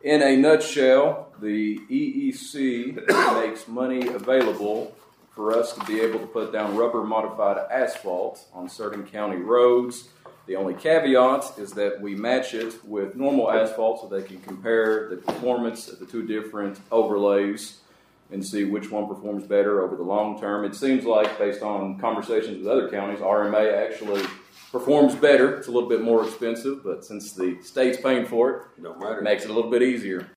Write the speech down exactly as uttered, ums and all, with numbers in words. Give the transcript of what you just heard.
In a nutshell, the E E C makes money available for us to be able to put down rubber-modified asphalt on certain county roads. The only caveat is that we match it with normal asphalt so they can compare the performance of the two different overlays and see which one performs better over the long term. It seems like, based on conversations with other counties, R M A actually performs better. It's a little bit more expensive, but since the state's paying for it, Don't matter. it makes it a little bit easier.